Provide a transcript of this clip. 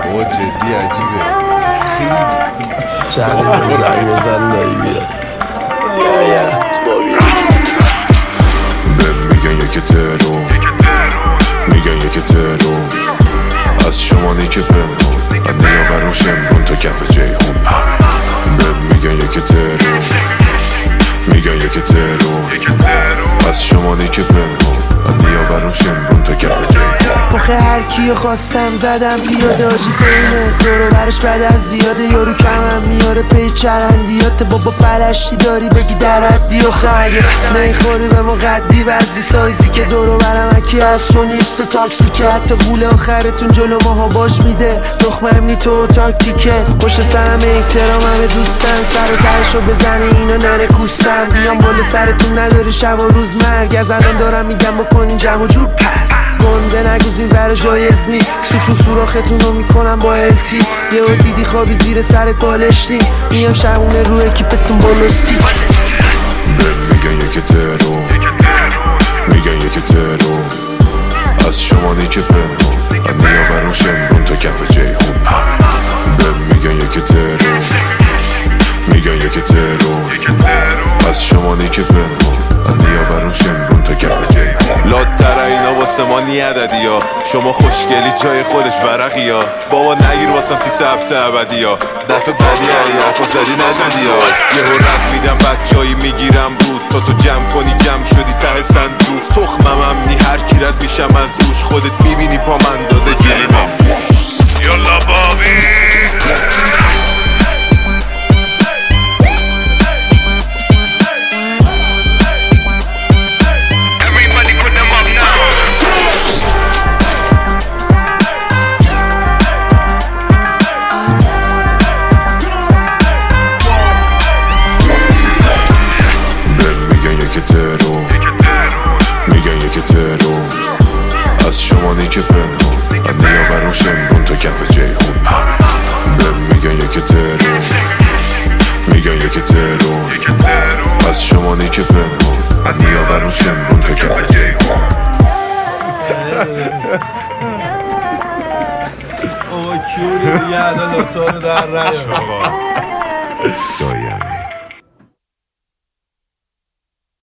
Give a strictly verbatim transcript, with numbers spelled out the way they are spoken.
بابا جدی عجیبه چند رو زنگ بزن دایی بیاد یا یا بابی بهم میگن یکی ترو میگن یکی ترو از شمانی که پنهون از نیاورون شمرون تا کف جیهون بهم میگن یکی ترو میگن یکی ترو از شمانی که پنهون از نیاورون شمرون تا کف جیهون آخه هر کیو خواستم زدم پیاده آجی فیمه دورو برش بدم زیاده یارو کمم میاره پی چرندیات بابا پلشتی داری بگی در حدی و خیلی نیخوری به ما قدی وزی سایزی که دورو برم اکی از تو نیست تاکسی که حتی غول آخرتون جلو ماها باش میده دخمم نی تو تاکتیکه پشت سرم احترام همه دوستن سر و ترشو بزنه اینا نره کوستم بیام بالا سرتون نداری شب و روز مرگ از الان دارم میگم بکنین جمع و جور پس گنده نگوزین ور جایز نی سوتو سوراختون رو میکنم با التی یه و دیدی خوابی زیر سرت بالشتی میام شبونه رو اکیپتون بالستی بهم میگن یکی ترو میگن یکی ترو از شمانی که پنهون از نیاورون شمرون تا کف جیهون بهم میگن یکی ترو میگن یکی ترو از شمانی که پنهون از نیاورون شمرون تا کف جیهون لاتر اینا واسه ما نی عددی ها شما خوشگلی جای خودش ورقی ها بابا نگیر واسم سی سبس عبدی ها دفع بدی علی حرفا زدی نزدی ها یه هو رد میدم بچایی میگیرم بود تا تو جمع کنی جمع شدی ته صندوق تخمم هم نی هر کی رد میشم از روش خودت میبینی پا مندازه گلیمم یالا بابی ترو میگن یکی ترو از شمانی که پنهون از نیاورون شمرون تا کف جیهون بهم میگن یکی ترو میگن یکی ترو از شمانی که پنهون از نیاورون شمرون تا کف جیهون بابا کیوری دیگه عدالتا رو در رش دایم